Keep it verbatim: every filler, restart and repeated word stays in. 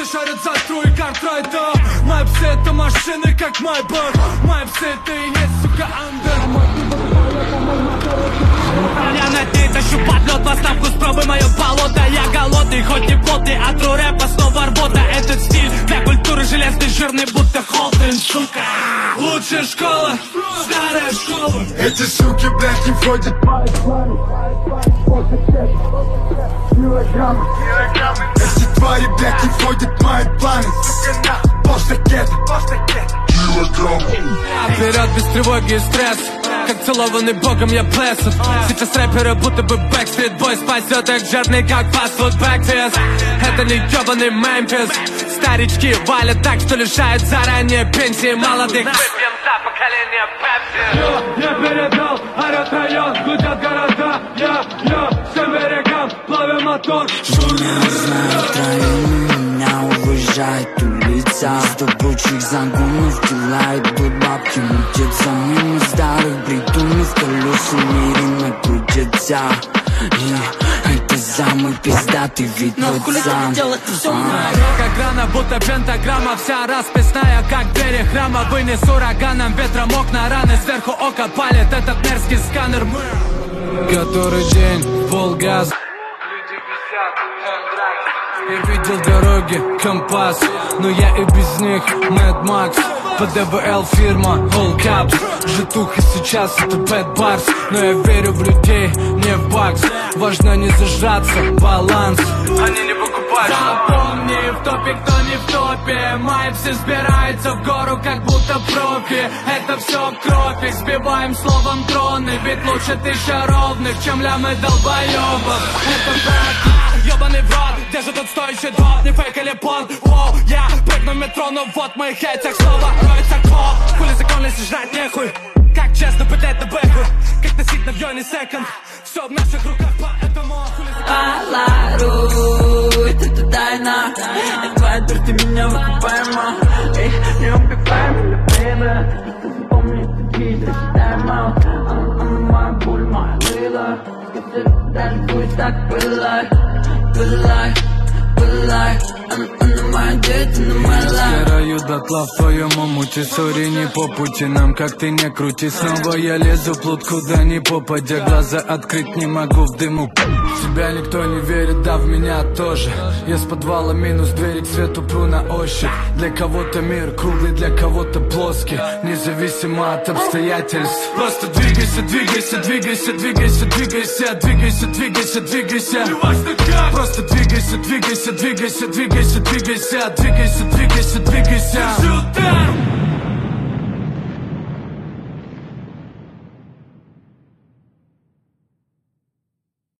Все шарят за тру и картрайта. Мои псы это машины, как Майбах. Мои псы это и есть, сука, андер. Я над ней тащу подлет, поставку спробуй мое болото. Я голодный, хоть не плотный, а тру рэпа снова работа. Этот стиль для культуры железный, жирный, будто Холден, сука. Лучшая школа, старая школа. Эти суки, блядь, не входят в мои планы. Килограммы, эти твари, блядь, не входят в мои планы. Полстакета, килограммы. Вперед без тревоги и стресса, как целованный богом я плесов. Сейчас рэперы будто бы Backstreet Boys спасет их жирный, как фастфуд breakfast. Это не ёбаный Мемфис. Старички валят так, что лишают заранее пенсии молодых. Выпьем за поколение Пепси. Я передал, орёт район, гудят города. Я, я, всем берегам, плавим мотор. Не знаю, в районе меня уезжает улица. Сто прочих загонов, дела идут, бабки мутятся. Мимо старых бредунов, колеса меренно крутятся. И это самый пиздатый вид в отца. Как грана, будто пентаграмма. Вся расписная, как двери храма. Вынес ураганом, ветром окна, раны. Сверху око палит этот мерзкий сканер. Который день, полгаз. Я видел дороги, компас, но я и без них Mad Max. По ДВЛ фирма All Caps. Житуха сейчас это Bad Bars. Но я верю в людей, не в бакс. Важно не зажраться, баланс. Они не покупают. Запомни, в топе кто не в топе. Мои все сбираются в гору, как будто профи. Это все кровь, их сбиваем словом троны. Ведь лучше тысяча ровных, чем лямы долбоебов. Это факт. Ёбаный в рот, где же тот стоящий дрот? Не фейк или понт, воу, я прыгну в метро, но вот в моих яйцах снова роется коп. Хули закон, если жрать нехуй. Как честно быть это бэху, как носить на вьёне секонд. Все в наших руках, поэтому хули закон. Это ты тайна, и твоя дурь, ты меня выкупаема. Эй, не убивай меня, бэйбэ. Просто запомни, ты видишь, тайм-аут. Она моя пуль, моя лила. Скажи, даже пусть так было. Good life, good life, она, она моя дети, она моя life. Стираю дотла в твоем омуте, сори, не по пути нам, как ты не крути. Снова я лезу плут, куда ни попадя, глаза открыть не могу в дыму. В тебя никто не верит, да в меня тоже. Я с подвала минус двери к свету пру на ощупь. Для кого-то мир круглый, для кого-то плоский, независимо от обстоятельств. Просто двигайся, двигайся, двигайся, двигайся, двигайся, двигайся, двигайся, двигайся. Просто двигайся, двигайся, двигайся, двигайся, двигайся, двигайся, двигайся, двигайся.